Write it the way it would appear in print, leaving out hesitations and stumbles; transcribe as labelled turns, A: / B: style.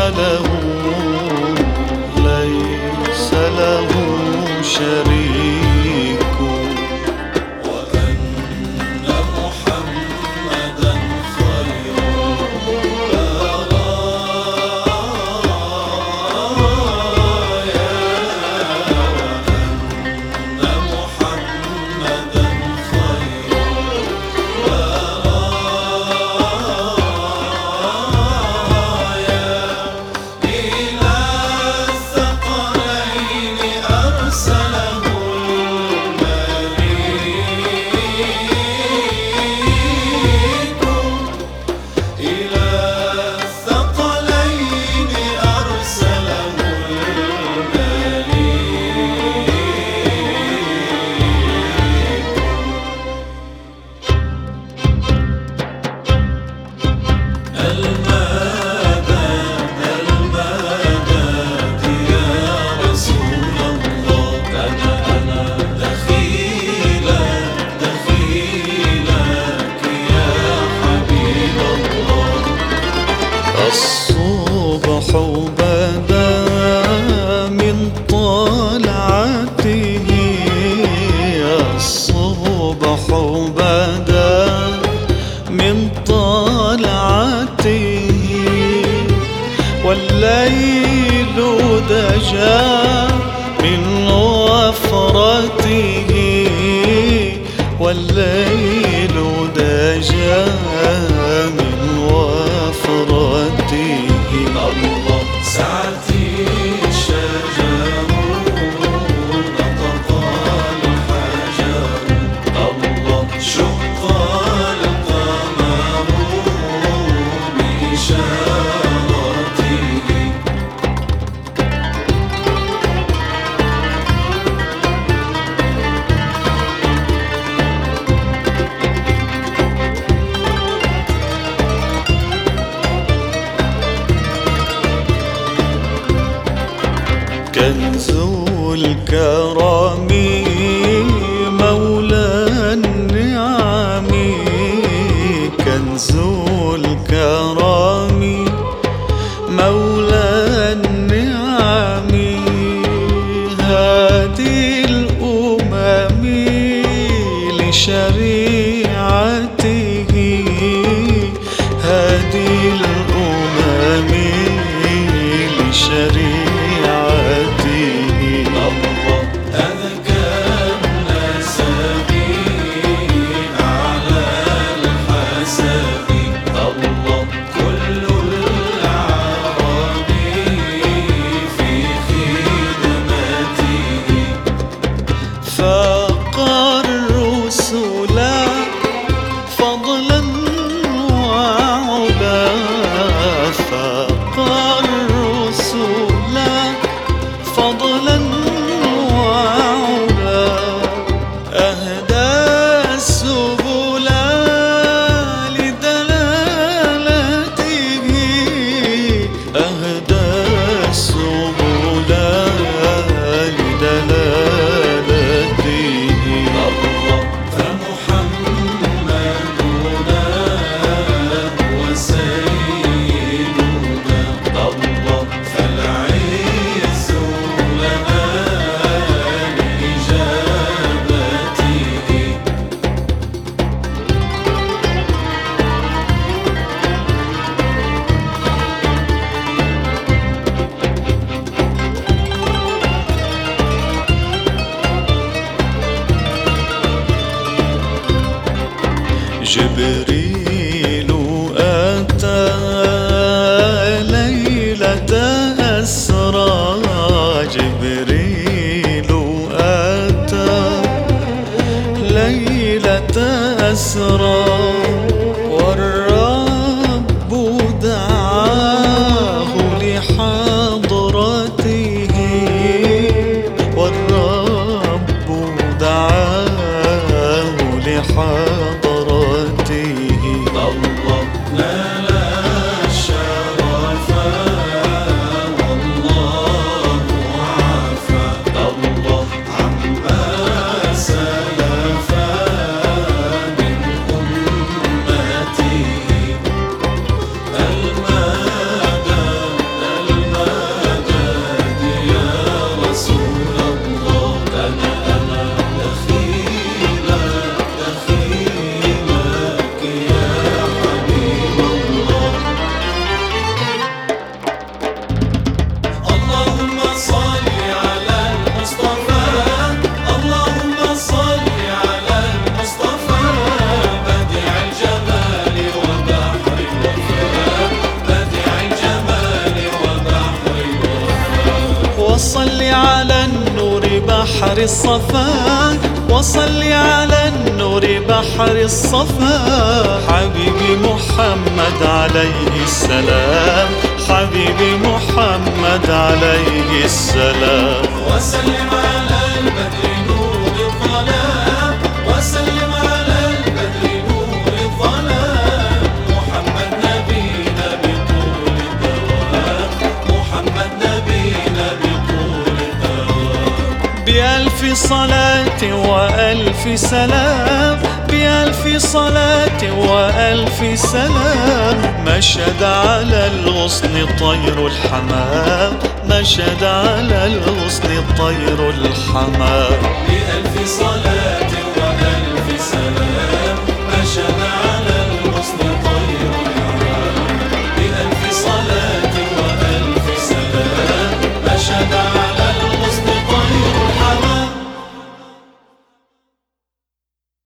A: له ليس له شريك،
B: وأن محمدا خير البرايا، وأن محمدا خير البرايا، إلى الثقلين أرسله المليك، إلى الثقلين أرسله المليك. المدد يا رسول الله، أنا دخيلك يا حبيب الله.
A: الصبح بدا من طلعته، الصبح بدا من طلعته، والليل دجى من وفرته، والليل دجى من وفرته.
B: الله ساعتي الشجر نطق الحجر، الله شق القمر بإشارته.
A: كنز الكرم مولى النعم، كنز الكرم مولى النعم، هادي الأمم لشريعته، هادي الأمم لشريعته.
B: الله
A: بحر الصفا وصل على النور بحر الصفا. حبيبي محمد عليه السلام، حبيبي محمد عليه السلام.
B: وسلم على البدر نور الظلام، وسلم على البدر نور الظلام. محمد نبينا بطول الدوام، محمد نبينا بطول الدوام.
A: بألف صلاة وألف سلام، بألف صلاة وألف سلام. مشد على الغصن طير الحمام، مشد على الغصن طير الحمام.
B: بألف صلاة وألف سلام،